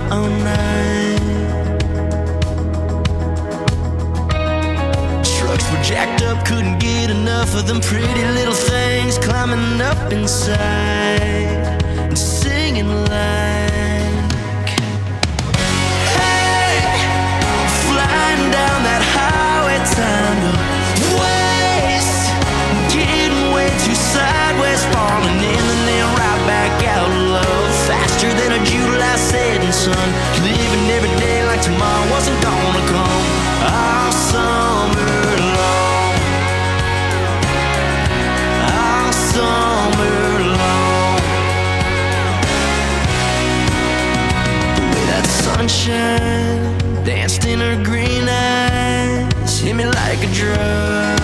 all night. Trucks were jacked up, couldn't get enough of them pretty little things climbing up inside and singing like, hey, flying down that highway, time to waste, getting way too sideways, falling in and then right back out of love, faster than a July setting sun, living every day like tomorrow wasn't gonna come, all summer long, all summer long. The way that sunshine danced in her green eyes hit me like a drug.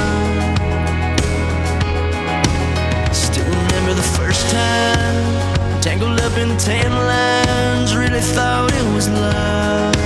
Still remember the first time, tangled up in tan lines, really thought it was love.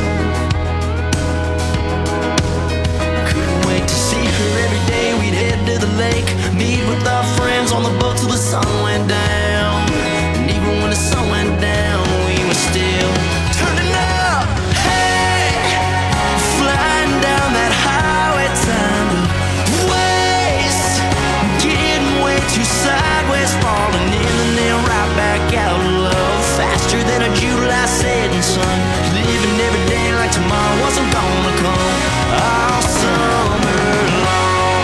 Couldn't wait to see her every day. We'd head to the lake, meet with our friends on the boat till the sun went down. And even when the sun went down, we were still turning up. Hey, flying down that highway, time to waste, getting way too sideways, falling in and then right back out of love, faster than a July setting sun, living every day like tomorrow wasn't gonna come, all summer long,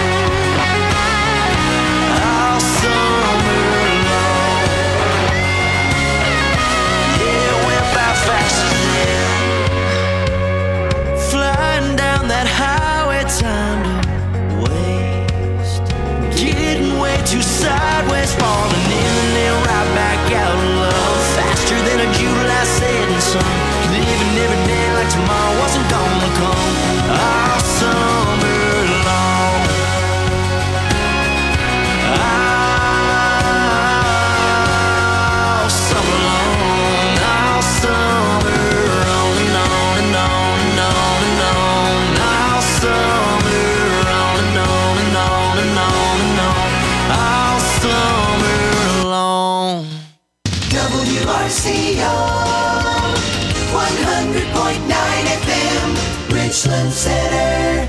all summer long. Yeah, it went by fast as then, flying down that highway, time to waste, getting way too sideways, falling in and then right back out of love, faster than a July setting sun, living every day like tomorrow wasn't gonna come, all summer long, all summer long, all summer on and on and on and on and on, all summer on and on and on and on and on, all summer long. WRCO 100.9 FM, Richland Center.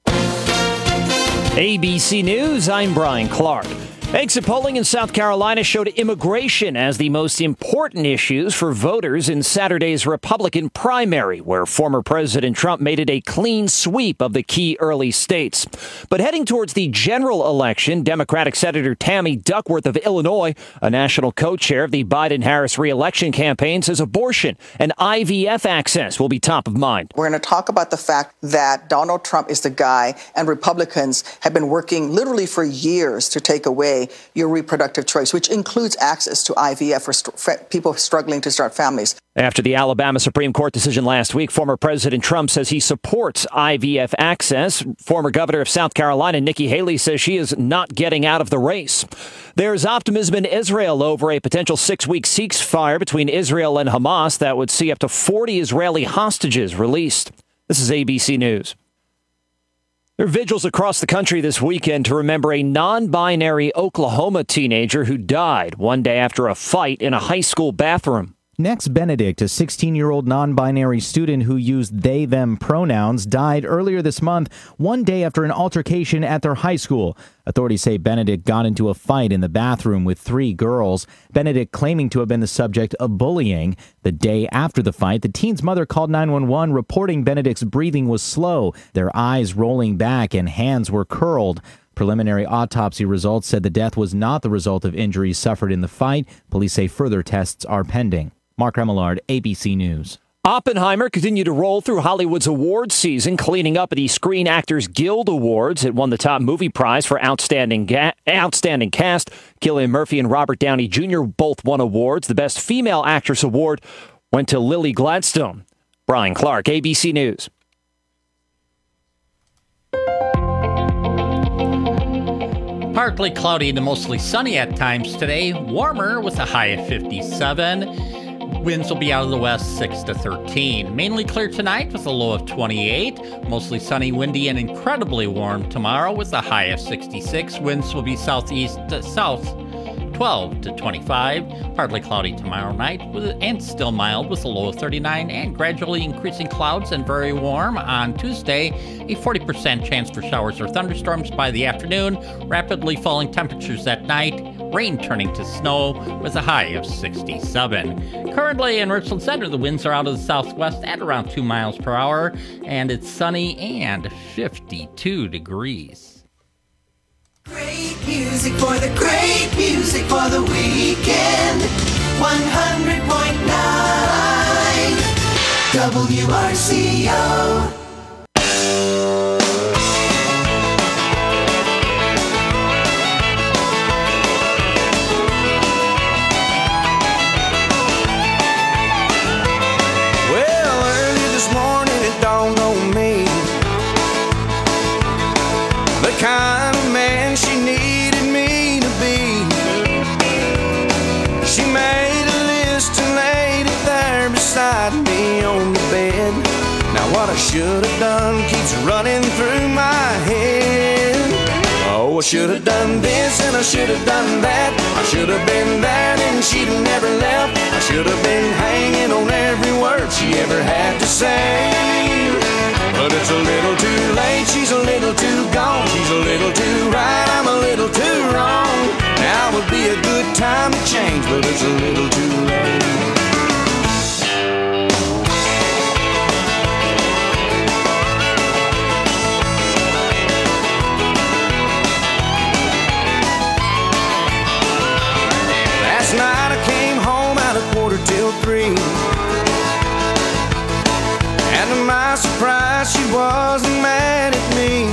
ABC News, I'm Brian Clark. Exit polling in South Carolina showed immigration as the most important issues for voters in Saturday's Republican primary, where former President Trump made it a clean sweep of the key early states. But heading towards the general election, Democratic Senator Tammy Duckworth of Illinois, a national co-chair of the Biden-Harris re-election campaign, says abortion and IVF access will be top of mind. We're going to talk about the fact that Donald Trump is the guy, and Republicans have been working literally for years to take away your reproductive choice, which includes access to IVF for people struggling to start families. After the Alabama Supreme Court decision last week, former President Trump says he supports IVF access. Former Governor of South Carolina, Nikki Haley, says she is not getting out of the race. There's optimism in Israel over a potential 6-week ceasefire between Israel and Hamas that would see up to 40 Israeli hostages released. This is ABC News. There are vigils across the country this weekend to remember a non-binary Oklahoma teenager who died one day after a fight in a high school bathroom. Next, Benedict, a 16-year-old non-binary student who used they-them pronouns, died earlier this month, one day after an altercation at their high school. Authorities say Benedict got into a fight in the bathroom with 3 girls, Benedict claiming to have been the subject of bullying. The day after the fight, the teen's mother called 911, reporting Benedict's breathing was slow, their eyes rolling back, and hands were curled. Preliminary autopsy results said the death was not the result of injuries suffered in the fight. Police say further tests are pending. Mark Remillard, ABC News. Oppenheimer continued to roll through Hollywood's awards season, cleaning up at the Screen Actors Guild Awards. It won the top movie prize for Outstanding Cast. Cillian Murphy and Robert Downey Jr. both won awards. The Best Female Actress Award went to Lily Gladstone. Brian Clark, ABC News. Partly cloudy to mostly sunny at times today. Warmer with a high of 57. Winds will be out of the west 6 to 13. Mainly clear tonight with a low of 28. Mostly sunny, windy, and incredibly warm tomorrow with a high of 66. Winds will be southeast to south 12 to 25. Partly cloudy tomorrow night and still mild with a low of 39, and gradually increasing clouds and very warm on Tuesday. A 40% chance for showers or thunderstorms by the afternoon. Rapidly falling temperatures at night. Rain turning to snow with a high of 67. Currently in Richland Center, the winds are out of the southwest at around 2 miles per hour, and it's sunny and 52 degrees. Great music for the great music for the weekend. 100.9 WRCO. Kind of man she needed me to be. She made a list and laid it there beside me on the bed. Now what I should have done keeps running through my head. Oh, I should have done this and I should have done that. I should have been there and she'd have never left. I should have been hanging on every word she ever had to say. But it's a little too late, she's a little too gone. She's a little too right, I'm a little too wrong. Now would be a good time to change, but it's a little too late. Last night I came home at 2:45. And to my surprise, she wasn't mad at me.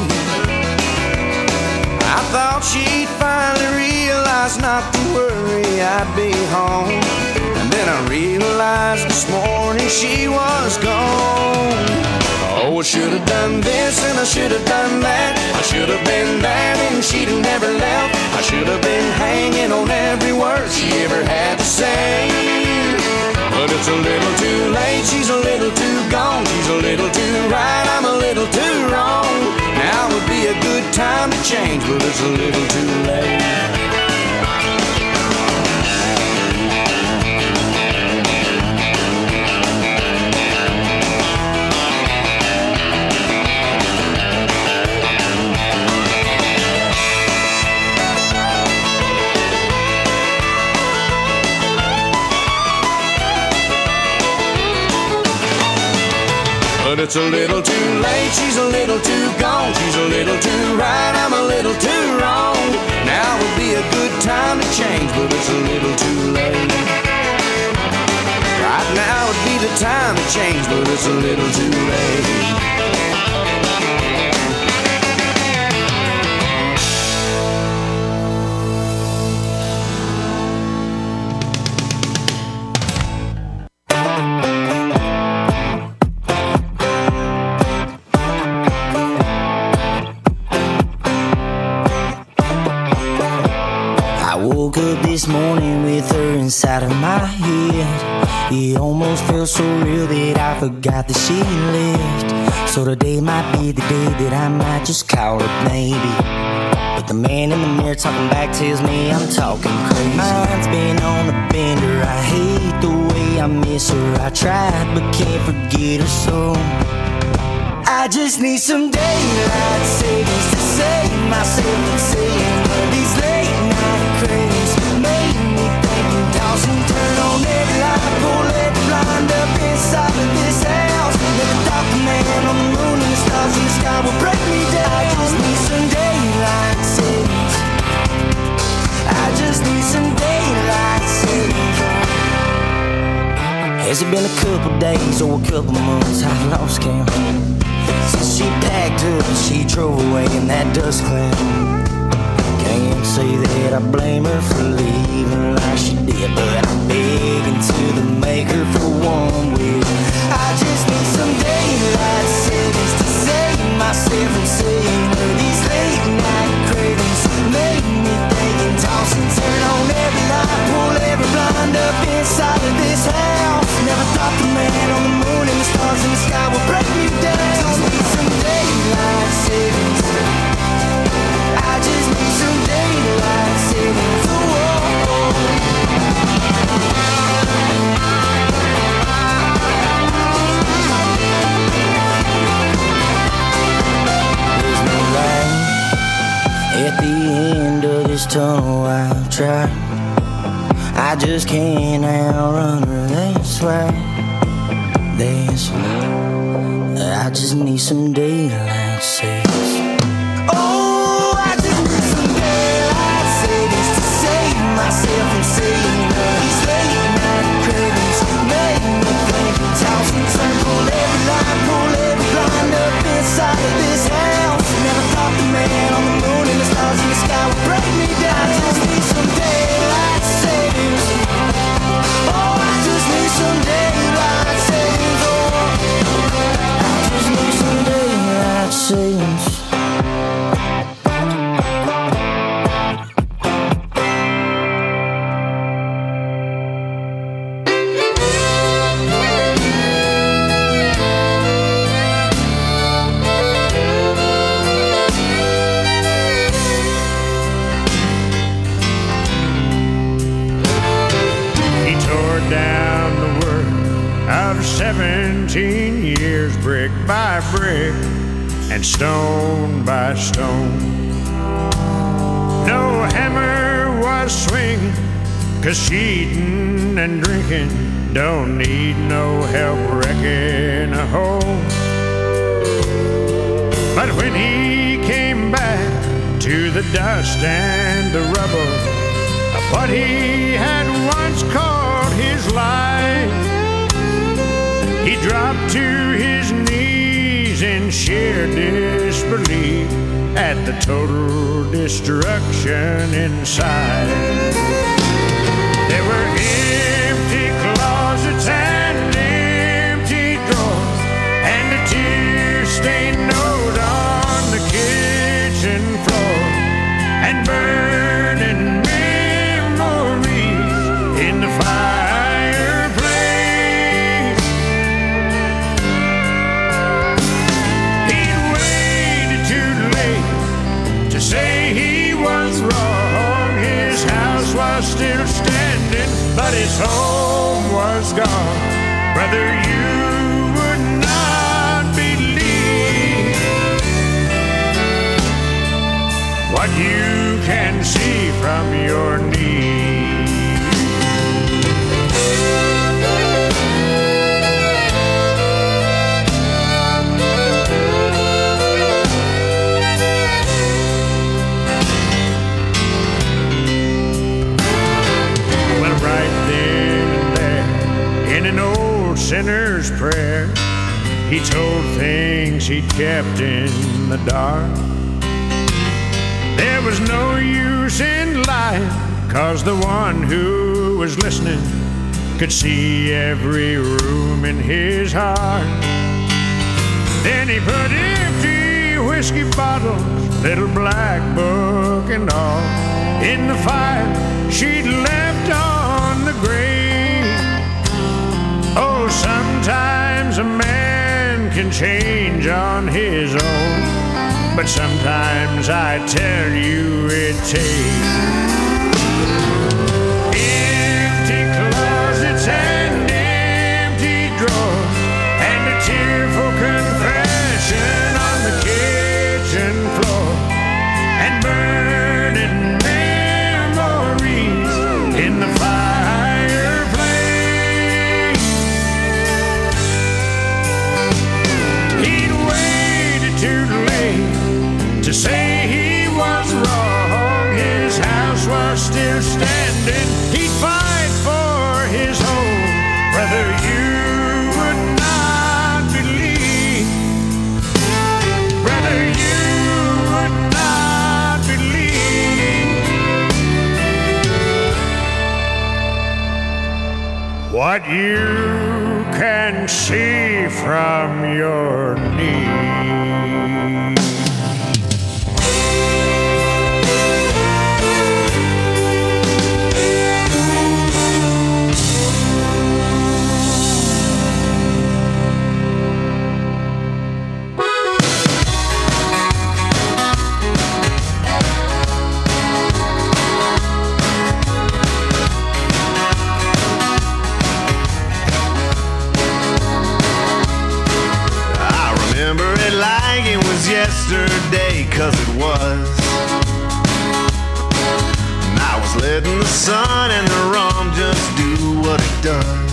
I thought she'd finally realize not to worry, I'd be home. And then I realized this morning she was gone. Oh, I should have done this and I should have done that. I should have been there and she'd have never left. I should have been hanging on every word she ever had to say. But it's a little too late, she's a little too gone. She's a little too right, I'm a little too wrong. Now would be a good time to change, but it's a little too late. But it's a little too late, she's a little too gone. She's a little too right, I'm a little too wrong. Now would be a good time to change, but it's a little too late. Right now would be the time to change, but it's a little too late. This morning with her inside of my head, it almost felt so real that I forgot that she lived. So today might be the day that I might just call her maybe. But the man in the mirror talking back tells me I'm talking crazy. Mine's been on a bender, I hate the way I miss her. I tried but can't forget her so. I just need some daylight savings to save myself from seeing these late night cravings. Made me think and toss and turn on every light, pull every blind up inside of this house. Never thought the man on the moon and the stars in the sky would break me down. I just need some daylight savings. I just need some daylight savings. Has it been a couple days or a couple months? I've lost count. Since she packed up and she drove away in that dust cloud. Can't say that I blame her for leaving like she did, but I'm begging to the maker for one wish. I just need some daylight savings to save myself from seeing her. These late night cravings make me think and toss and turn on every light, pull every blind up inside of this house. Never thought the man on the moon and the stars in the sky would break me down. Just need some daylight savings. I just need some daylight savings. Oh, oh, oh. tunnel I've tried. I just can't outrun her, that's why. That's why I just need some daylight savings. Oh, I just need some daylight savings to save myself from seeing her. These late night cravings make me think. Toss and turn, pull every line, pull every blind up inside of this house. Never thought the man on the moon and the stars in the sky would break me down. I just need some daylight savings. Oh, I just need some daylight savings. Oh, I just need some daylight savings. He tore down the work of 17 years, brick by brick and stone by stone. No hammer was swinging, 'cause cheating and drinking don't need no help wrecking a home. But when he came back to the dust and the rubble of what he had once called his life, he dropped to his knees in sheer disbelief at the total destruction inside. There were empty closets and empty drawers and a tear-stained note on the kitchen floor and burning memories in the fireplace. He'd waited too late to say he was wrong. His house was still standing, but his home was gone. Brother, you would not believe what you can see from your knees. Well, right then and there, in an old sinner's prayer, he told things he'd kept in the dark. There was no use in lying, 'cause the one who was listening could see every room in his heart. Then he put empty whiskey bottles, little black book and all, in the fire she'd left on the grave. Oh, sometimes a man can change on his own, but sometimes I tell you it takes empty closets and empty drawers and a tearful confession on the kitchen floor and burning memories in the fireplace. He'd waited too late to say he was wrong. His house was still standing. He'd fight for his home. Brother, you would not believe. Brother, you would not believe what you can see from your knees. Yesterday And the sun and the rum just do what it does.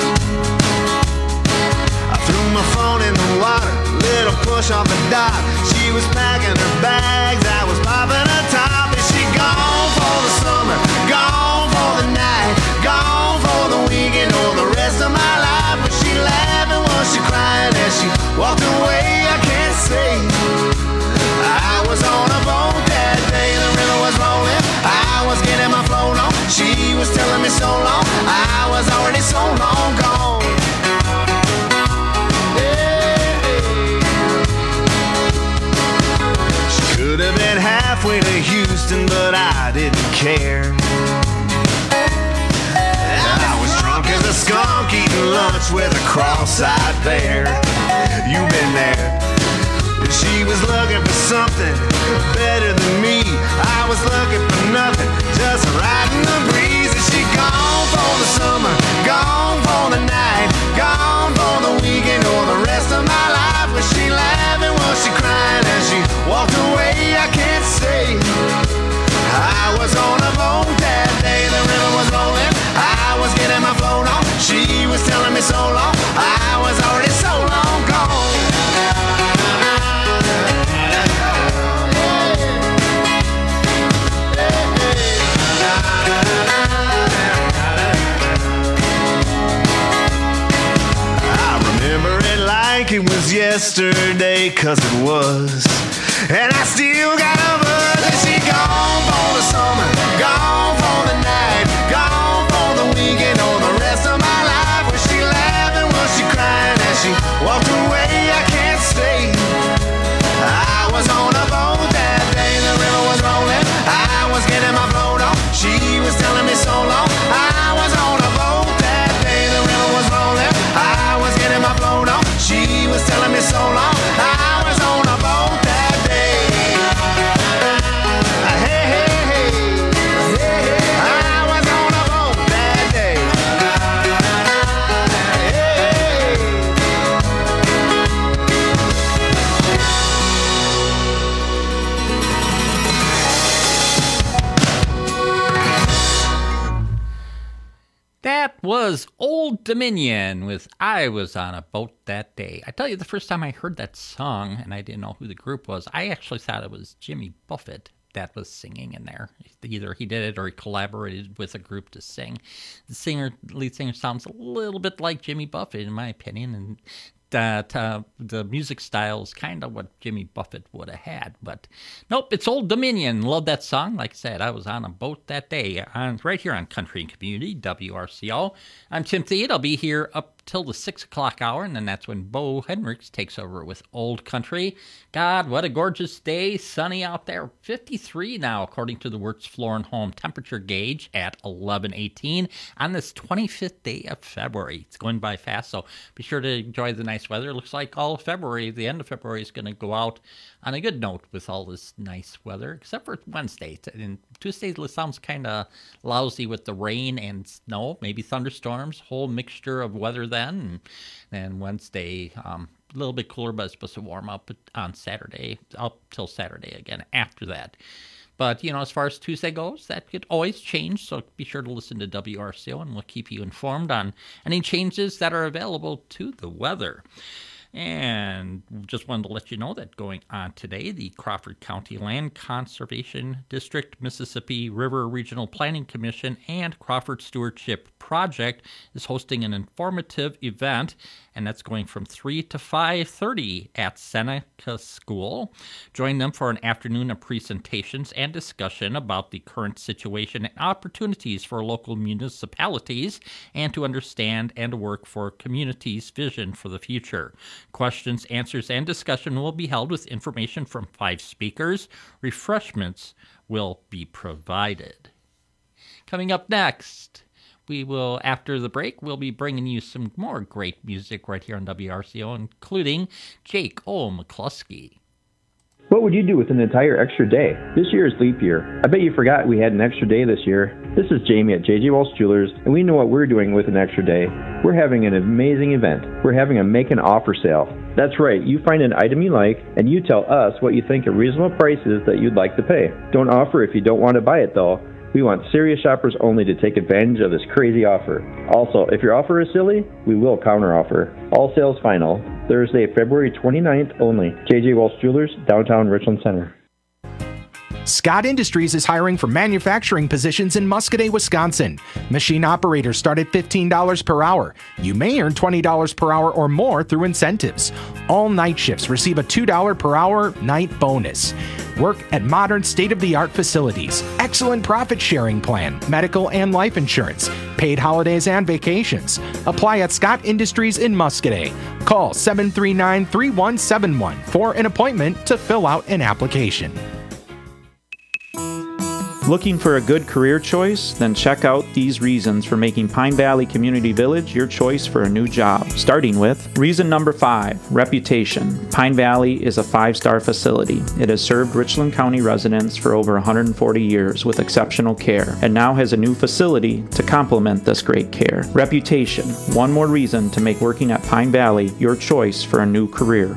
I threw my phone in the water, little push off the dock. She was packing her bags, I was popping her top. And she gone for the summer, gone for the night, gone for the weekend or the rest of my life. Was she laughing, was she crying as she walked away? I can't say. I was on a boat that day, the river was rolling, I was getting my float on. She was telling me so long, I was already so long gone. Could have been halfway to Houston, but I didn't care. I was drunk as a skunk eating lunch with a cross-eyed bear. You've been there. She was looking for something better than me. I was looking for nothing, just riding the breeze. And she gone for the summer, gone for the night, gone for the weekend or the rest of my life. Was she laughing, was she crying as she walked away? I can't say. I was on a boat that day, the river was rolling, I was getting my float on. She was telling me so long, I was already so long gone. It was yesterday, 'cause it was. And I still got a buzz. And she gone for the summer, gone for the night, gone for the weekend or the rest of my life. Was she laughing, was she crying as she walked away? I can't say. I was on a boat that day, the river was rolling, I was getting my float on. She was telling me so long. I was on a boat that day, the river was rolling, I was getting my float on. She was telling me so long. I was on a boat that day. Hey, hey, hey. Hey, hey. I was on a boat that day. That was Old Dominion with I Was on a Boat That Day. I tell you, the first time I heard that song, and I didn't know who the group was, I actually thought it was Jimmy Buffett that was singing in there. Either he did it or he collaborated with a group to sing. The lead singer sounds a little bit like Jimmy Buffett, in my opinion, and that the music style is kind of what Jimmy Buffett would have had. But nope, it's Old Dominion. Love that song. Like I said, I was on a boat that day, right here on Country and Community, WRCO. I'm Tim Thede. I'll be here up till the 6 o'clock hour, and then that's when Bo Hendricks takes over with Old Country. God, what a gorgeous day. Sunny out there. 53 now, according to the Works Floor and Home temperature gauge at 11:18 on this 25th day of February. It's going by fast, so be sure to enjoy the nice weather. It looks like all of February, the end of February, is going to go out on a good note with all this nice weather, except for Wednesday. And Tuesday sounds kind of lousy with the rain and snow, maybe thunderstorms, whole mixture of weather then. And then Wednesday, a little bit cooler, but it's supposed to warm up on Saturday, up till Saturday again after that. But, as far as Tuesday goes, that could always change, so be sure to listen to WRCO, and we'll keep you informed on any changes that are available to the weather. And just wanted to let you know that going on today, the Crawford County Land Conservation District, Mississippi River Regional Planning Commission, and Crawford Stewardship Project is hosting an informative event, and that's going from 3 to 5:30 at Seneca School. Join them for an afternoon of presentations and discussion about the current situation and opportunities for local municipalities, and to understand and work for communities' vision for the future. Questions, answers, and discussion will be held with information from 5 speakers. Refreshments will be provided. Coming up next, after the break, we'll be bringing you some more great music right here on WRCO, including Jake O. McCluskey. What would you do with an entire extra day? This year is leap year. I bet you forgot we had an extra day this year. This is Jamie at J.J. Walsh Jewelers, and we know what we're doing with an extra day. We're having an amazing event. We're having a make an offer sale. That's right, you find an item you like, and you tell us what you think a reasonable price is that you'd like to pay. Don't offer if you don't want to buy it, though. We want serious shoppers only to take advantage of this crazy offer. Also, if your offer is silly, we will counteroffer. All sales final. Thursday, February 29th only. J.J. Walsh Jewelers, downtown Richland Center. Scott Industries is hiring for manufacturing positions in Muscadet, Wisconsin. Machine operators start at $15 per hour. You may earn $20 per hour or more through incentives. All night shifts receive a $2 per hour night bonus. Work at modern state-of-the-art facilities. Excellent profit sharing plan, medical and life insurance, paid holidays and vacations. Apply at Scott Industries in Muscadet. Call 739-3171 for an appointment to fill out an application. Looking for a good career choice? Then check out these reasons for making Pine Valley Community Village your choice for a new job. Starting with reason number 5, reputation. Pine Valley is a 5-star facility. It has served Richland County residents for over 140 years with exceptional care and now has a new facility to complement this great care. Reputation. One more reason to make working at Pine Valley your choice for a new career.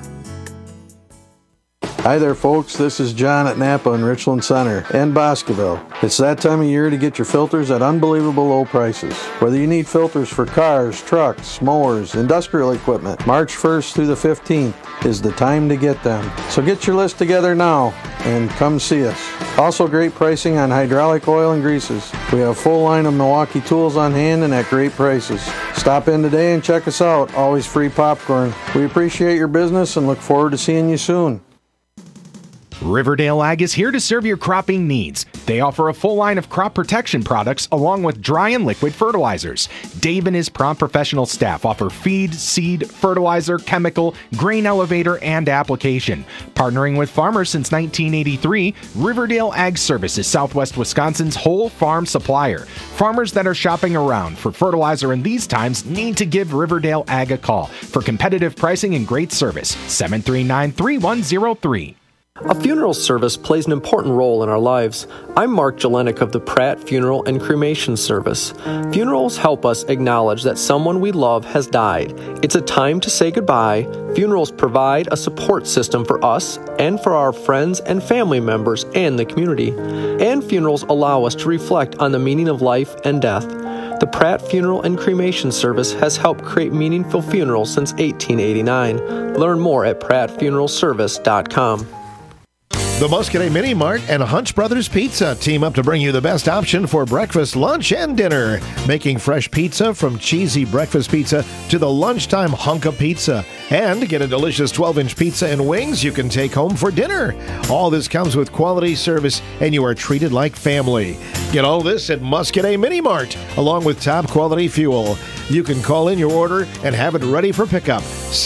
Hi there, folks. This is John at Napa in Richland Center and Boscoville. It's that time of year to get your filters at unbelievable low prices. Whether you need filters for cars, trucks, mowers, industrial equipment, March 1st through the 15th is the time to get them. So get your list together now and come see us. Also great pricing on hydraulic oil and greases. We have a full line of Milwaukee tools on hand and at great prices. Stop in today and check us out. Always free popcorn. We appreciate your business and look forward to seeing you soon. Riverdale Ag is here to serve your cropping needs. They offer a full line of crop protection products along with dry and liquid fertilizers. Dave and his prompt professional staff offer feed, seed, fertilizer, chemical, grain elevator, and application. Partnering with farmers since 1983, Riverdale Ag Service is Southwest Wisconsin's whole farm supplier. Farmers that are shopping around for fertilizer in these times need to give Riverdale Ag a call for competitive pricing and great service. 739-3103. A funeral service plays an important role in our lives. I'm Mark Jelenik of the Pratt Funeral and Cremation Service. Funerals help us acknowledge that someone we love has died. It's a time to say goodbye. Funerals provide a support system for us and for our friends and family members and the community. And funerals allow us to reflect on the meaning of life and death. The Pratt Funeral and Cremation Service has helped create meaningful funerals since 1889. Learn more at prattfuneralservice.com. The Muscadet Mini Mart and Hunt's Brothers Pizza team up to bring you the best option for breakfast, lunch, and dinner. Making fresh pizza from cheesy breakfast pizza to the lunchtime hunk of pizza. And get a delicious 12-inch pizza and wings you can take home for dinner. All this comes with quality service and you are treated like family. Get all this at Muscadet Mini Mart along with top quality fuel. You can call in your order and have it ready for pickup.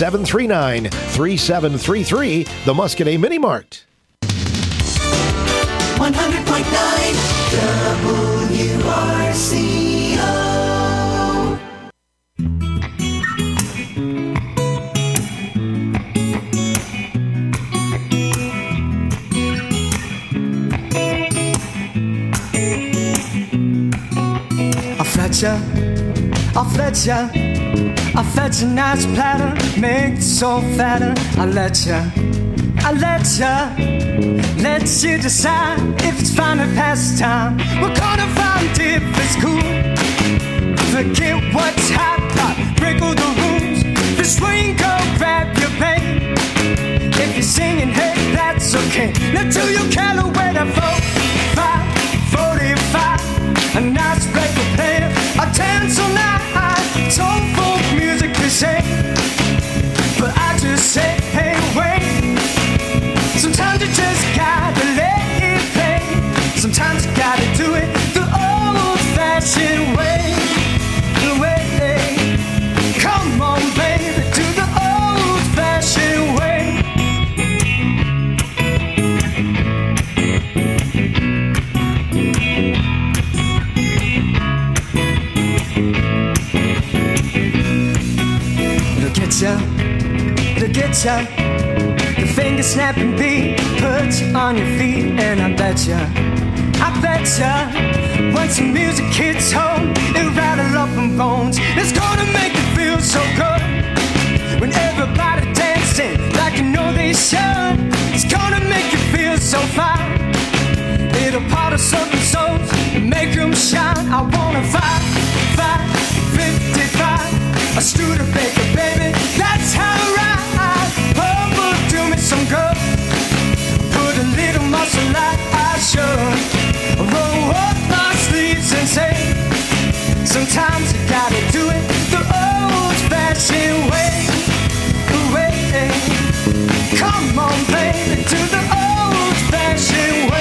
739-3733, the Muscadet Mini Mart. 100.9 WRCO. I'll fetch a nice platter, make the soul fatter. I'll let you decide if it's fun or pastime. We're gonna find if it's cool. Forget what's hot, pop, break all the rules. If it's swing, go grab your pain. If you're singing, hey, that's okay. Now do you care where to vote? 5:45, a nice record player, a dance all night. Soul folk music they say, but I just say, hey, wait. Sometimes you just gotta let it play. Sometimes you gotta do it the old-fashioned way. The way, come on, baby, do the old-fashioned way. It'll get ya. The finger snapping beat puts you on your feet, and I bet ya, once the music hits home, it'll rattle up them bones. It's gonna make you feel so good when everybody dancing like you know they should. It's gonna make you feel so fine. It'll part us up in souls and make make 'em shine. I wanna 55, a Studebaker, baby. That's how I ride. Papa, do me some good. Put a little muscle like I should. Roll up my sleeves and say, sometimes you gotta do it the old-fashioned way. Come on, baby, do the old-fashioned way.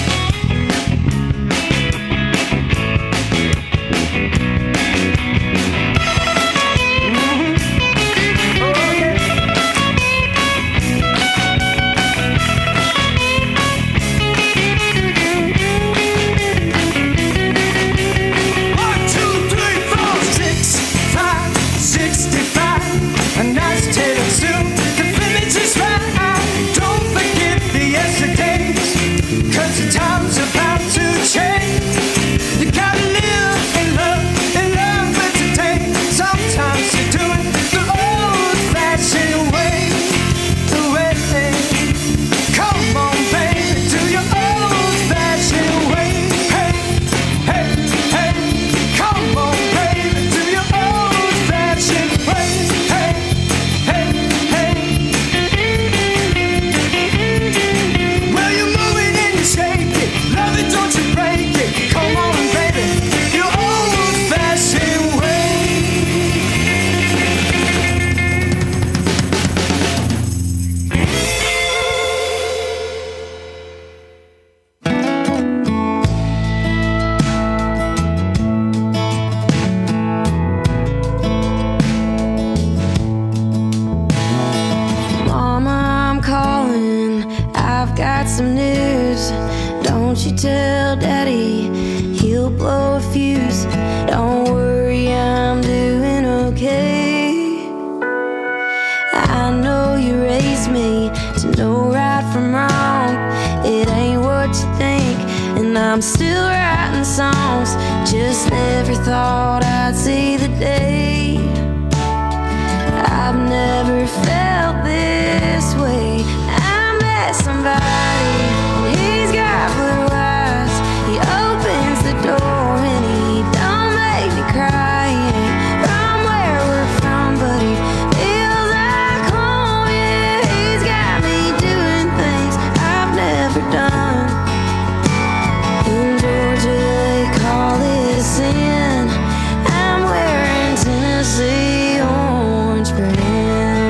A nice tailor suit can fit me just right. Don't forget the yesterdays, 'cause the time's about to change. You gotta live and love for today. Sometimes you do it the old-fashioned way. The way. Come on, baby, do your old-fashioned way. Hey, hey, hey. Come on, baby, do your old-fashioned way. Some news, don't you tell Daddy, he'll blow a fuse. Don't worry, I'm doing okay. I know you raised me to know right from wrong. It ain't what you think, and I'm still writing songs. Just never thought I'd see the day. I've never felt this way. I met somebody, and he's got blue eyes. He opens the door and he don't make me cry. He ain't from where we're from, but he feels like home. Yeah, he's got me doing things I've never done. In Georgia they call it a sin. I'm wearing Tennessee orange for him.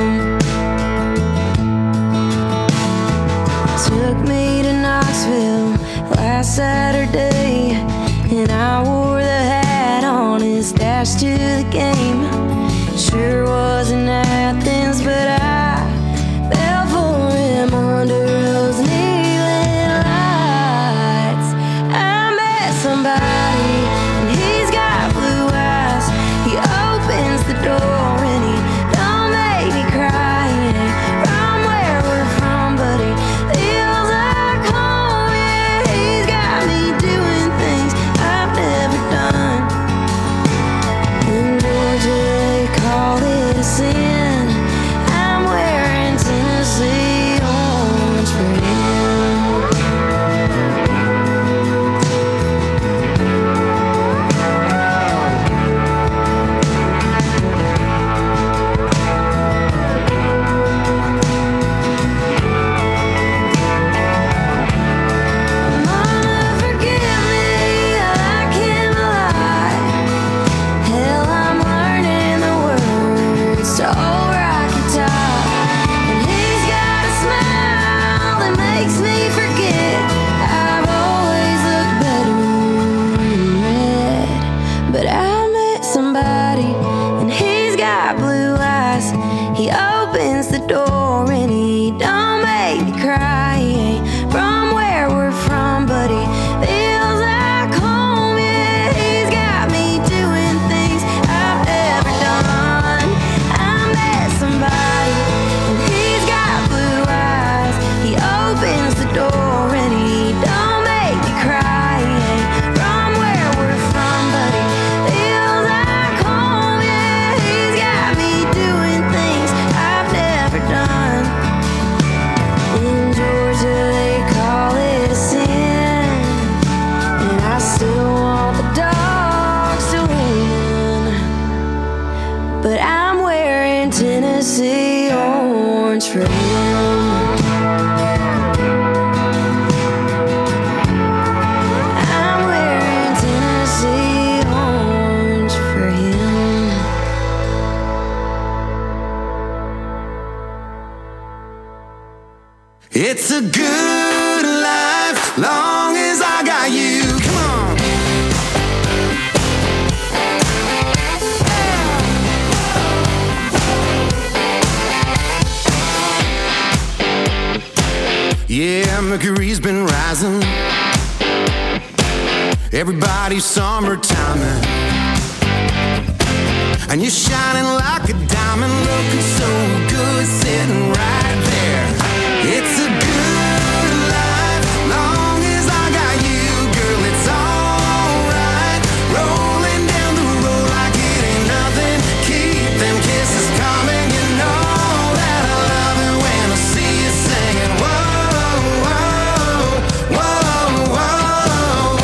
Took me to Knoxville last Saturday, and I wore the hat on his dash to the game. Sure wasn't Athens, but I fell for him under those neon lights. I met somebody, and he's got blue eyes. He opens the door and he don't make me cry. He ain't from where we're from, but he feels like home. Yeah, he's got me doing things I've never done. In Georgia they call it a sin. I'm wearing Tennessee orange for him. Mama, forgive me, I can't lie. Hell, I'm learning the words to Old Rocky Top. And he's got a smile that makes me forget I've always looked better in red. But I met somebody, and he's got blue eyes. He opens the door and he don't make me cry. He ain't from where we're from, but he feels like home. Yeah, he's got me doing things I've never done. I met somebody, and he's got blue eyes. He opens the door and he don't make me cry. He ain't from where we're from, but he feels for him. I'm wearing Tennessee orange for him. It's a good life, long as I got you. Come on. Yeah, Mercury's been rising. Everybody's summertime, and you're shining like a diamond, looking so good, sitting right there. It's a good life, long as I got you, girl. It's alright, rolling down the road like it ain't nothing. Keep them kisses coming, you know that I love it when I see you singing. Whoa, whoa, whoa, whoa.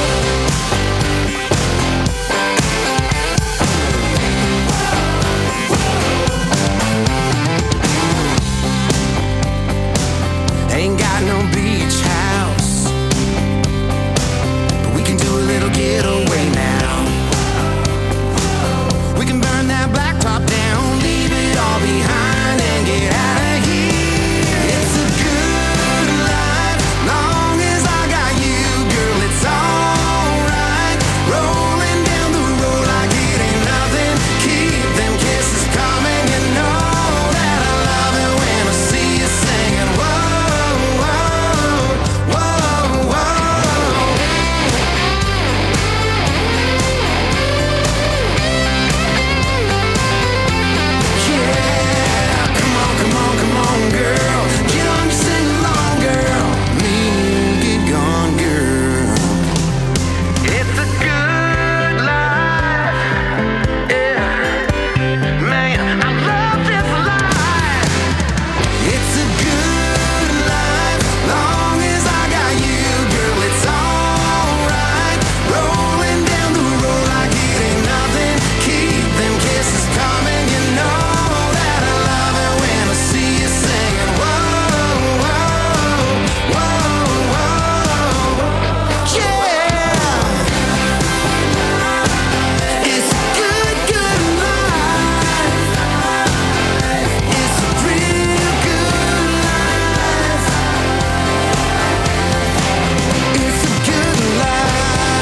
Ain't got no beach house, but we can do a little getaway now. We can burn that blacktop down, leave it all behind and get out of here. It's a good life, long as I got you, girl. It's alright, rolling down the road like it ain't nothing. Keep them kisses coming, you know that I love it when I see you singing. Whoa, whoa, whoa, whoa. Yeah, come on, come on, come on, girl. Get on, you sing along, girl. Me and you get gone, girl. It's a good life, yeah. Man, I love this life. It's a good life, long as I got you, girl. It's alright, rolling down the road like it ain't nothing. Keep them kisses coming, you know that I love it when I see you singing. Whoa, whoa, whoa, whoa. Yeah, it's a good, good life. It's a real good life. It's a good life.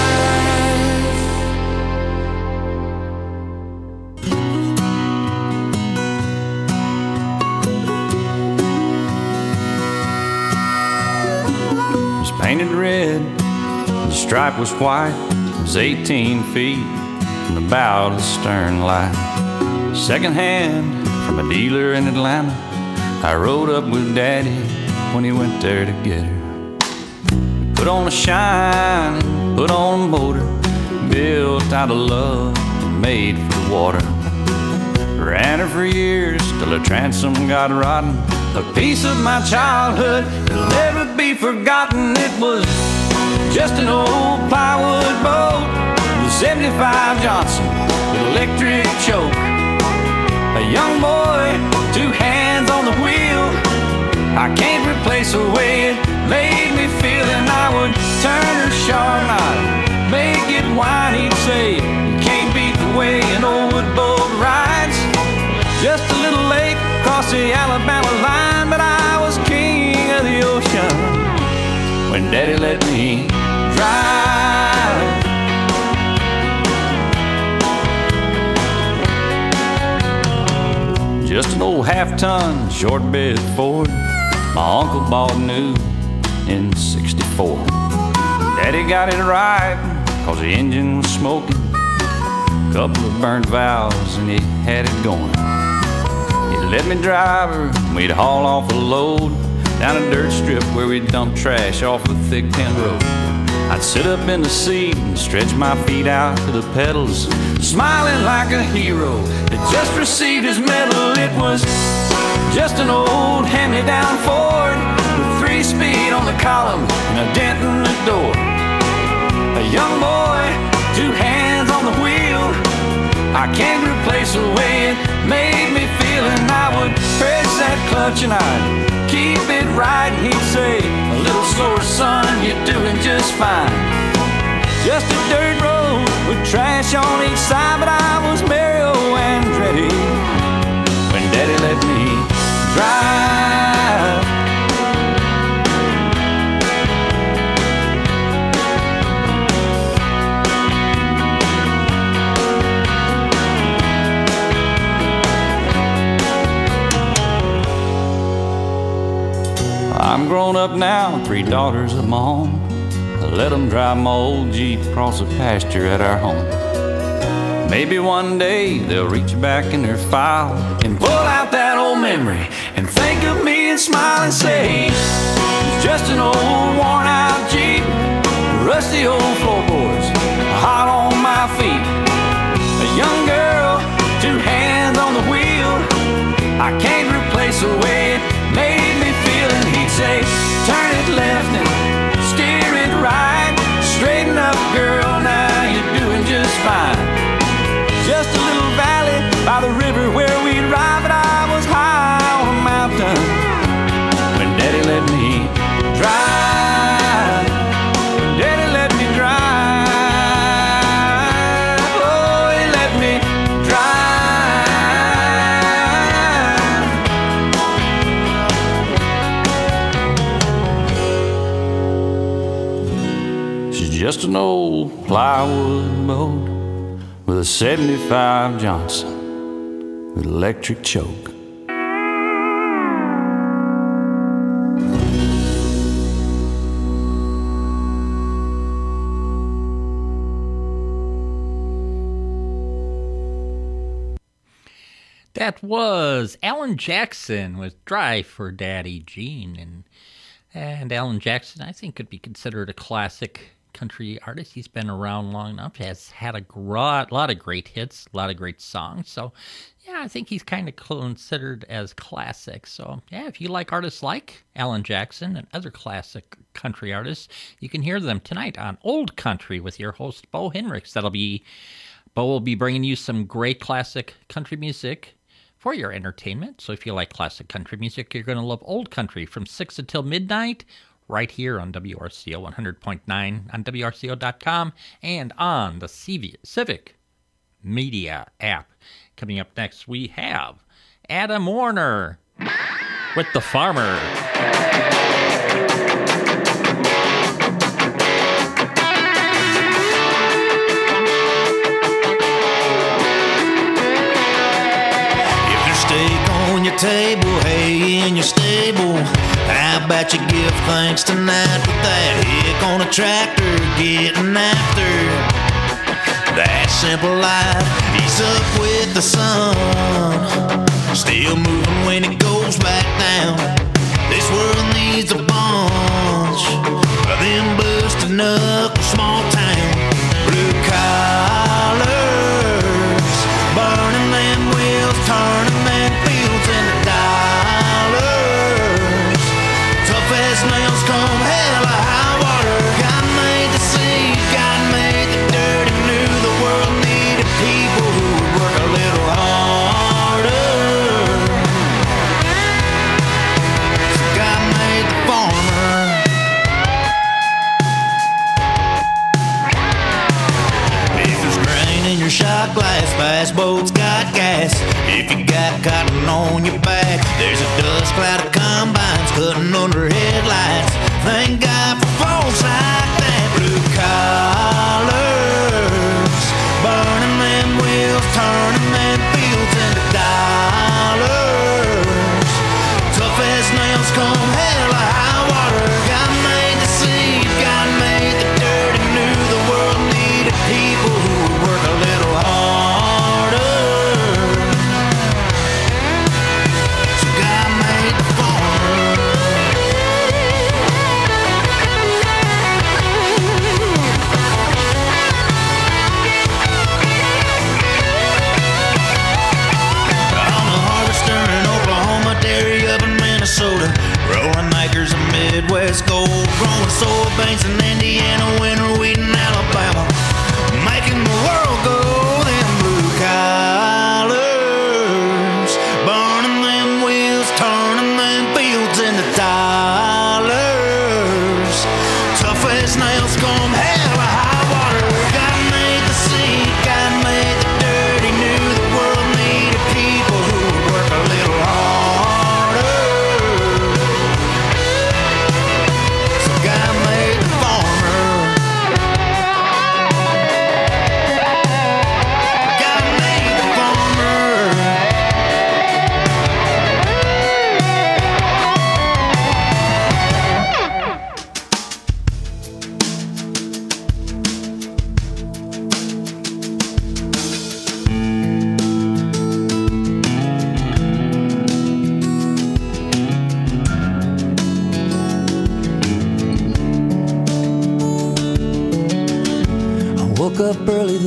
It was painted red, the stripe was white. It was 18 feet from the bow to the stern light. Second hand from a dealer in Atlanta. I rode up with Daddy when he went there to get her. Put on a shine, put on a motor, built out of love and made for the water. Ran her for years till her transom got rotten. A piece of my childhood that'll never be forgotten. It was just an old plywood boat, the 75 Johnson with electric choke. A young boy, two hands on the wheel. I can't replace the way it made me feel. And I would turn her sharp knot, make it whine. He'd say, you can't beat the way an old wood boat rides. Just a little late across the Alabama line, but I was king of the ocean when Daddy let me drive. Just an old half-ton short bed Ford my uncle bought new in '64. Daddy got it right, cause the engine was smoking. Couple of burnt valves and he had it going. He let me drive her, and we'd haul off a load down a dirt strip where we'd dump trash off a thick tin road. I'd sit up in the seat and stretch my feet out to the pedals, smiling like a hero that just received his medal. It was just an old hand-me-down Ford with 3-speed on the column and a dent in the door. A young boy, two hands on the wheel. I can't replace the way it made me feel. And I would press that clutch and I'd keep it right. And he'd say, a little slower, son, you're doing just fine. Just a dirt road with trash on each side, but I was Mario Andretti when Daddy let me drive. I'm grown up now, 3 daughters of my own. I let them drive my old Jeep across the pasture at our home. Maybe one day they'll reach back in their file and pull out that old memory and think of me and smile and say, it's just an old worn out Jeep, rusty old floorboards, hot on my feet. A young girl, 2 hands on the wheel, I can't replace the way it made me feel. And he'd say, turn it left and steer it right, straighten up girl, now you're doing just fine. Just a little valley by the river where we'd ride, but I was high on a mountain when Daddy let me drive. Daddy let me drive. Oh, he let me drive. She's just an old plywood boat with a 75 Johnson with electric choke. That was Alan Jackson with Drive for Daddy Jean. And Alan Jackson, I think, could be considered a classic country artist. He's been around long enough, has had a lot of great hits, a lot of great songs. So, yeah, I think he's kind of considered as classic. So, yeah, if you like artists like Alan Jackson and other classic country artists, you can hear them tonight on Old Country with your host, Bo Henricks. Bo will be bringing you some great classic country music for your entertainment. So if you like classic country music, you're going to love Old Country from 6 until midnight, right here on WRCO 100.9, on WRCO.com, and on the Civic Media app. Coming up next, we have Adam Warner with The Farmer. On your table, hay in your stable. How about you give thanks tonight with that hick on a tractor getting after that simple life? He's up with the sun, still moving when it goes back down. This world needs a bunch of them busted knuckle small town blue collars, burning them wheels, turning them fields into dollars. Tough as nails come hell or high water. God made the sea, God made the dirt, and knew the world needed people who would work a little harder. So God made the farmer. If there's grain in your shot glass, fast boat's got gas. If you got cotton on your back, there's a dust cloud of combines cutting under headlights. Thank God for folks like that. Blue collars, burning them wheels, turning them fields into dollars. Tough as nails come hell or high water. God made the seed, God made the dirt, and knew the world needed people who would work a little harder. So God made the farmer. I'm a harvester in Oklahoma, dairy up in Minnesota, rolling makers of Midwest gold, growing soybeans in Indiana, winter wheat in Alabama, making the world go. Them blue collars, burning them wheels, turning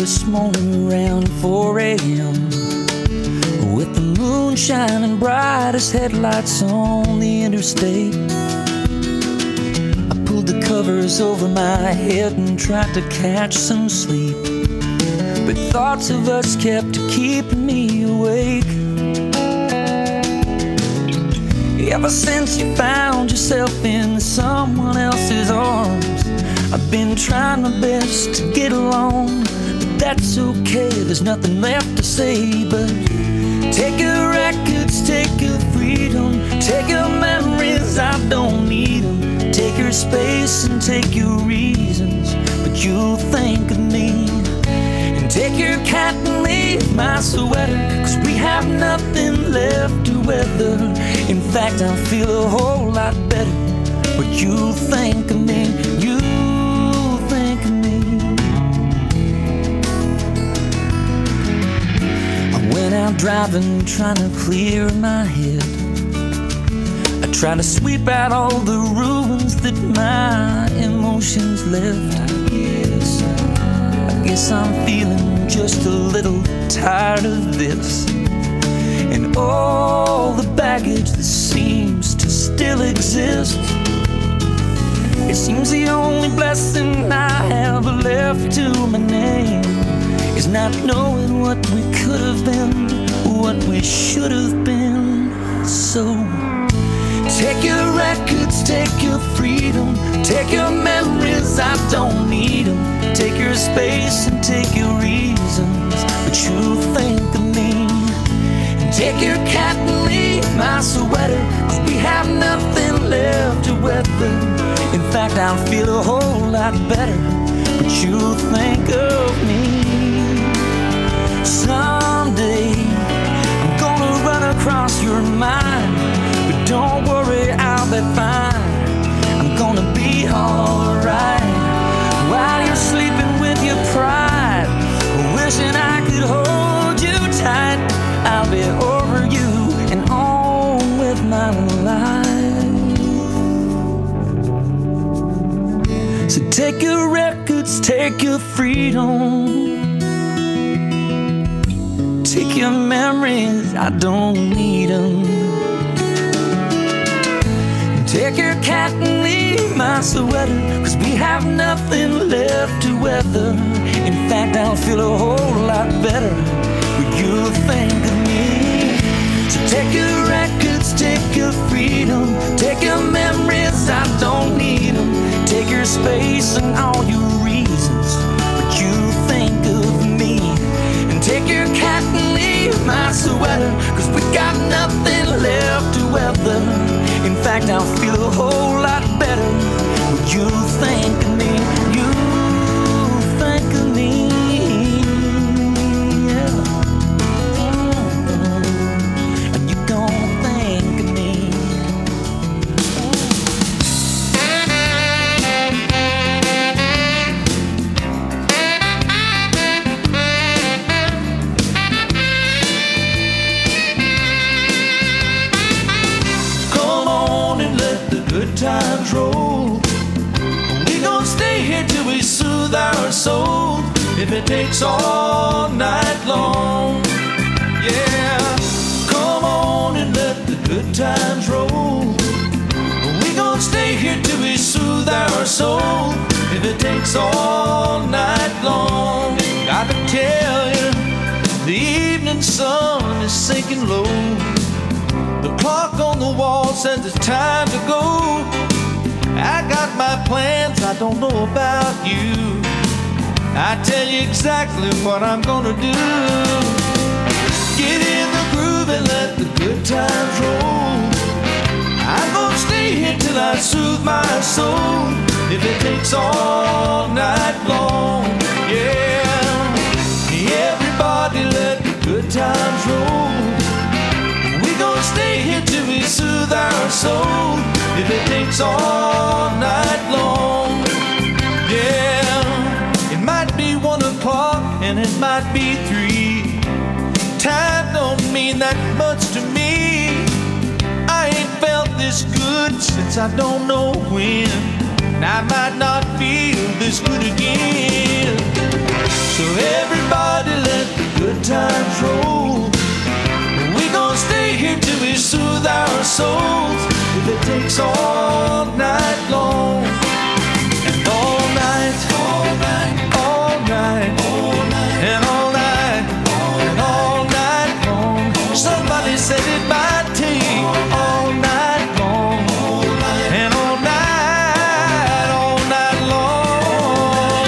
this morning around 4 a.m. with the moon shining bright as headlights on the interstate. I pulled the covers over my head and tried to catch some sleep, but thoughts of us kept keeping me awake. Ever since you found yourself in someone else's arms, I've been trying my best to get along, but that's okay, there's nothing left to say. But take your records, take your freedom, take your memories, I don't need them. Take your space and take your reasons, but you'll think of me. And take your cat and leave my sweater, 'cause we have nothing left to weather. In fact, I feel a whole lot better, but you'll think of me, you'll think of me. I went out driving, trying to clear my head. I tried to sweep out all the ruins that my emotions left. I guess I'm feeling just a little tired of this, and all the baggage that seems to still exist. It seems the only blessing I have left to my name is not knowing what we could have been, what we should have been. So take your records, take your freedom, take your memories, I don't need them. Take your space and take your reasons, but you think of me. And take your cat and leave my sweater, 'cause we have nothing left to weather. In fact, I feel a whole lot better, but you think of me. Someday I'm gonna run across your mind, but don't worry, I'll be fine. I'm gonna be alright while you're sleeping with your pride, wishing I could hold you tight. I'll be over you and on with my life. So take your records, take your freedom, take your memories, I don't need them. Take your cat and leave my sweater, 'cause we have nothing left to weather. In fact, I'll feel a whole lot better when you think of me. So take your records, take your freedom, take your memories, I don't need them. Take your space and all your reasons, but you think of me. And take your cat and leave my sweater, 'cause we got nothing left to weather. In fact, I'll feel a whole lot better when you think of me. You think of me, yeah. And you're gonna think of me. Times roll, we gon' stay here till we soothe our soul, if it takes all night long. Yeah, come on and let the good times roll. We gon' stay here till we soothe our soul, if it takes all night long. Got to tell you, the evening sun is sinking low. The clock on the wall says it's time to go. I got my plans, I don't know about you. I tell you exactly what I'm gonna do. Get in the groove and let the good times roll. I'm gonna stay here till I soothe my soul, if it takes all night long. Yeah, everybody let the good times roll. Stay here till we soothe our soul, if it takes all night long. Yeah, it might be 1 o'clock and it might be 3. Time don't mean that much to me. I ain't felt this good since I don't know when, and I might not feel this good again. So everybody let the good times roll. We gonna stay here till we soothe our souls. If it takes all night long and all night, all night, all night, all night, and all night, and all night long. Somebody said it might take all night long, and all night, all night long.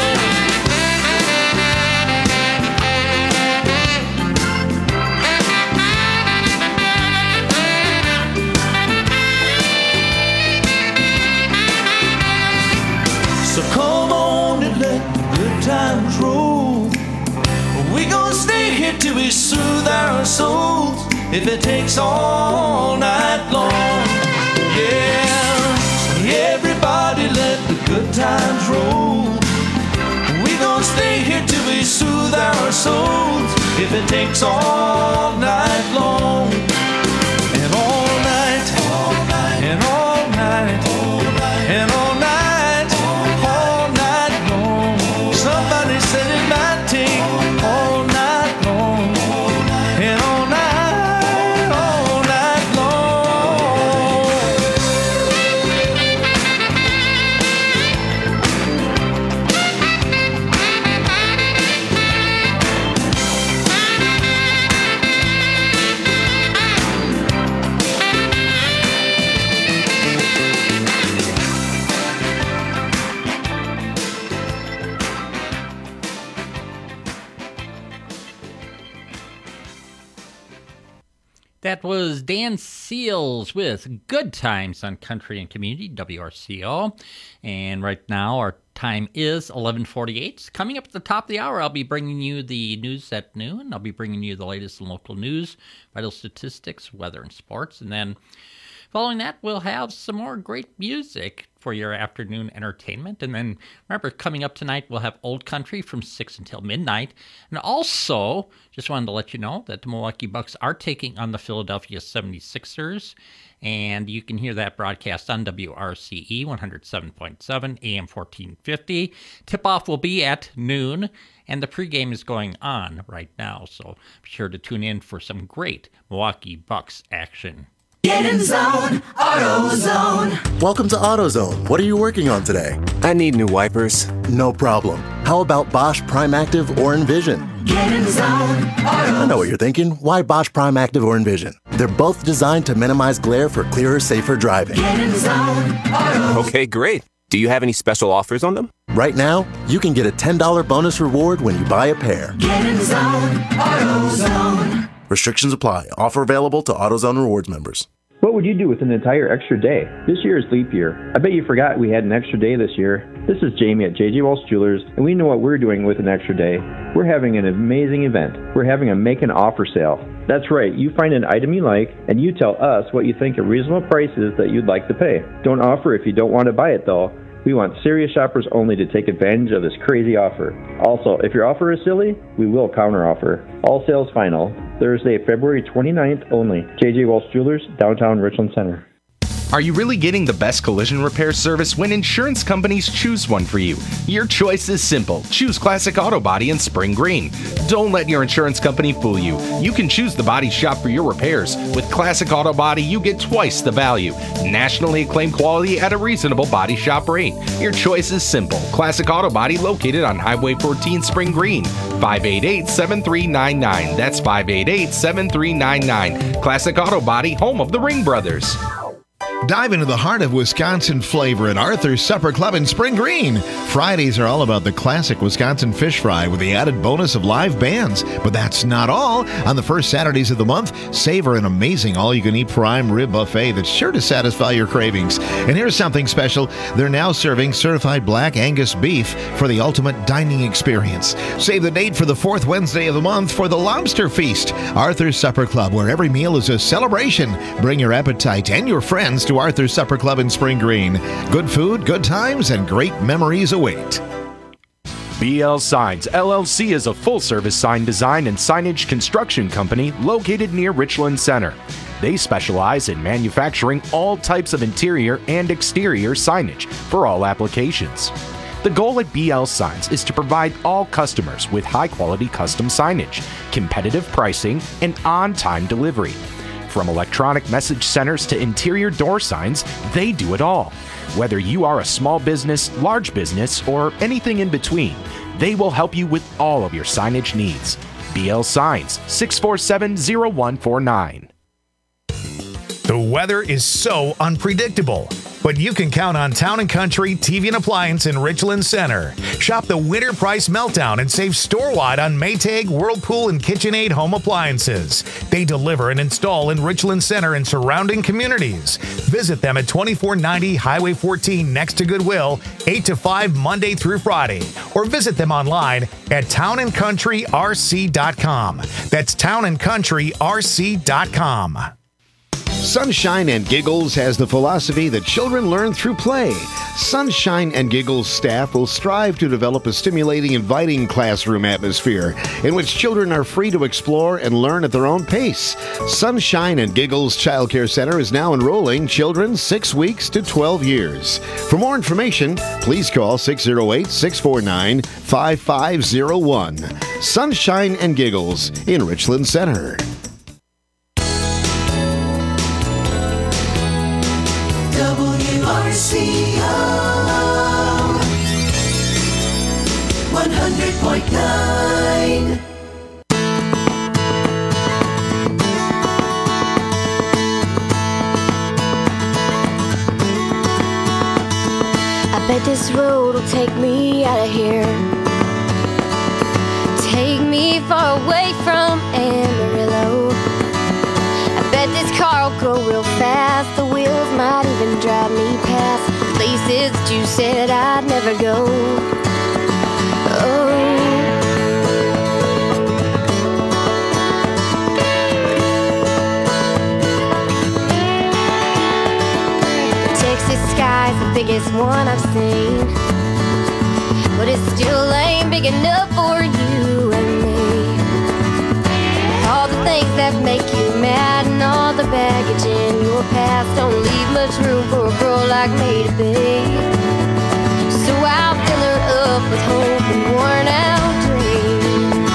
So come on and let the good times roll. We gonna stay here till we soothe our souls. If it takes all night long, yeah. So everybody let the good times roll. We gonna stay here till we soothe our souls. If it takes all night long and all night, and all night, and all night, all night long. Somebody said it might take all night long and all night, all night long. That was Dan Seals with Good Times on Country and Community, WRCO. And right now our time is 11:48. Coming up at the top of the hour, I'll be bringing you the news at noon. I'll be bringing you the latest in local news, vital statistics, weather, and sports. And then following that, we'll have some more great music for your afternoon entertainment. And then remember, coming up tonight, we'll have Old Country from 6 until midnight. And also, just wanted to let you know that the Milwaukee Bucks are taking on the Philadelphia 76ers. And you can hear that broadcast on WRCE 107.7 AM 1450. Tip-off will be at noon, and the pregame is going on right now. So be sure to tune in for some great Milwaukee Bucks action. Get in zone, AutoZone. Welcome to AutoZone. What are you working on today? I need new wipers. No problem. How about Bosch Prime Active or Envision? Get in zone, AutoZone. I know what you're thinking. Why Bosch Prime Active or Envision? They're both designed to minimize glare for clearer, safer driving. Get in zone, AutoZone. Okay, great. Do you have any special offers on them? Right now, you can get a $10 bonus reward when you buy a pair. Get in zone, AutoZone. Restrictions apply. Offer available to AutoZone Rewards members. What would you do with an entire extra day? This year is leap year. I bet you forgot we had an extra day this year. This is Jamie at J.J. Walsh Jewelers, and we know what we're doing with an extra day. We're having an amazing event. We're having a make an offer sale. That's right, you find an item you like, and you tell us what you think a reasonable price is that you'd like to pay. Don't offer if you don't want to buy it, though. We want serious shoppers only to take advantage of this crazy offer. Also, if your offer is silly, we will counteroffer. All sales final. Thursday, February 29th only. J.J. Walsh Jewelers, downtown Richland Center. Are you really getting the best collision repair service when insurance companies choose one for you? Your choice is simple. Choose Classic Auto Body in Spring Green. Don't let your insurance company fool you. You can choose the body shop for your repairs. With Classic Auto Body, you get twice the value. Nationally acclaimed quality at a reasonable body shop rate. Your choice is simple. Classic Auto Body located on Highway 14 Spring Green. 588-7399. That's 588-7399. Classic Auto Body, home of the Ring Brothers. Dive into the heart of Wisconsin flavor at Arthur's Supper Club in Spring Green. Fridays are all about the classic Wisconsin fish fry with the added bonus of live bands. But that's not all. On the first Saturdays of the month, savor an amazing all-you-can-eat prime rib buffet that's sure to satisfy your cravings. And here's something special. They're now serving certified black Angus beef for the ultimate dining experience. Save the date for the fourth Wednesday of the month for the Lobster Feast. Arthur's Supper Club, where every meal is a celebration. Bring your appetite and your friends to Arthur's Supper Club in Spring Green. Good food, good times, and great memories await. BL Signs LLC is a full-service sign design and signage construction company located near Richland Center. They specialize in manufacturing all types of interior and exterior signage for all applications. The goal at BL Signs is to provide all customers with high-quality custom signage, competitive pricing, and on-time delivery. From electronic message centers to interior door signs, they do it all. Whether you are a small business, large business, or anything in between, they will help you with all of your signage needs. BL Signs, 647-0149. The weather is so unpredictable, but you can count on Town & Country TV and Appliance in Richland Center. Shop the Winter Price Meltdown and save store-wide on Maytag, Whirlpool, and KitchenAid home appliances. They deliver and install in Richland Center and surrounding communities. Visit them at 2490 Highway 14 next to Goodwill, 8 to 5 Monday through Friday, or visit them online at townandcountryrc.com. That's townandcountryrc.com. Sunshine and Giggles has the philosophy that children learn through play. Sunshine and Giggles staff will strive to develop a stimulating, inviting classroom atmosphere in which children are free to explore and learn at their own pace. Sunshine and Giggles Child Care Center is now enrolling children 6 weeks to 12 years. For more information, please call 608-649-5501. Sunshine and Giggles in Richland Center. WRCO 100.9. I bet this road will take me out of here. Take me far away from Amarillo. I bet this car will go real fast. The wheels might even drive me past places that you said I'd never go. Oh. Texas sky's the biggest one I've seen, but it still ain't big enough for you and me. All the things that make you mad and all the baggage in your past don't leave much room for a girl like me to be. So I'll fill her up with hope and worn out dreams,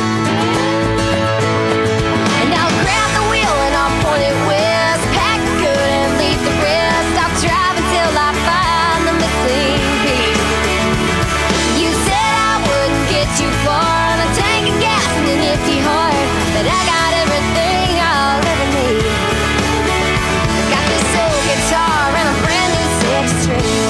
and I'll grab the wheel and I'll point it west, pack the good and leave the rest. I'll drive until I find the missing piece. You said I wouldn't get too far on a tank of gas and an empty heart, but I got everything I'll ever need. I got this old guitar and a brand new six string.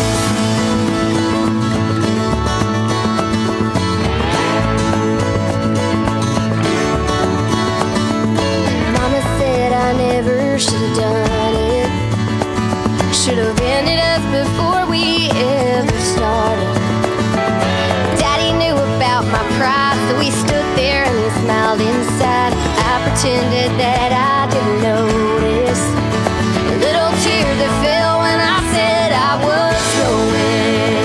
Mama said I never should have done it. Should have ended us before we ever started. Daddy knew about my pride, so we stood there and he smiled inside. I pretended that I didn't notice a little tear that fell when I said I was going.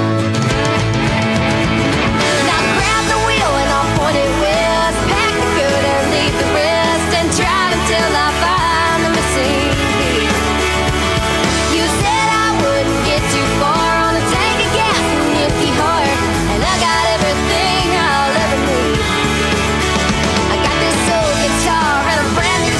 And I'll grab the wheel and I'll point it west, pack the good and leave the rest, and drive until I find the missing piece. You said I wouldn't get too far on a tank of gas and an empty heart, and I got everything I'll ever need. I got this old guitar and a brand new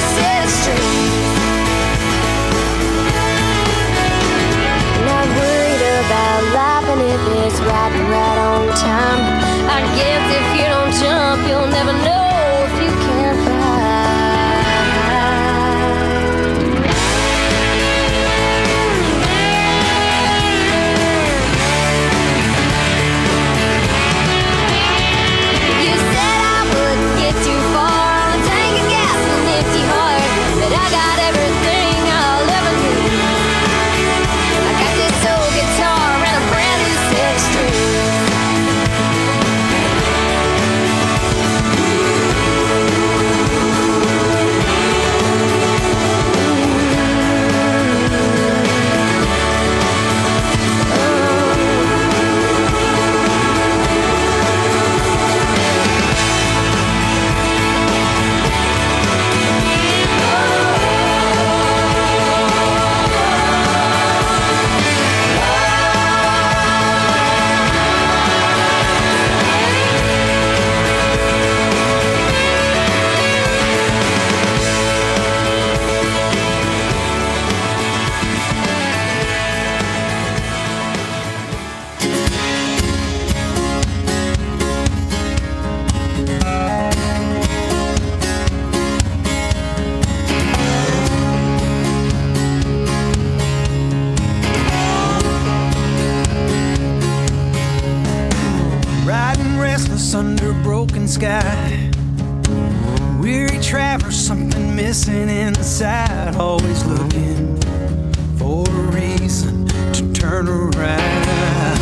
house under broken sky. Weary traveler, something missing inside. Always looking for a reason to turn around.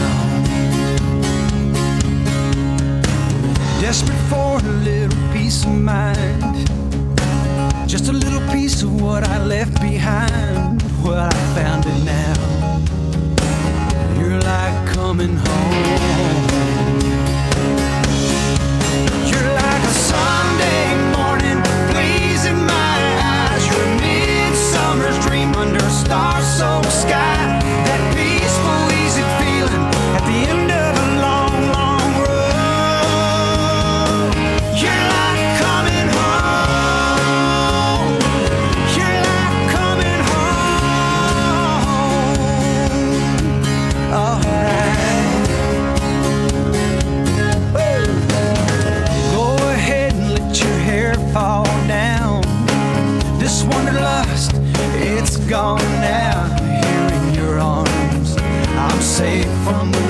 Desperate for a little peace of mind. Just a little piece of what I left behind. Well, I found it now. You're like coming home. You're like a Sunday morning blaze in my eyes. You're a midsummer's dream under a star-soaked sky. That peaceful, easy feeling at the end of a long, long road. You're like coming home. You're like coming home. All right. Woo. Go ahead and let your hair fall down. This wanderlust, it's gone now. Here in your arms, I'm safe from the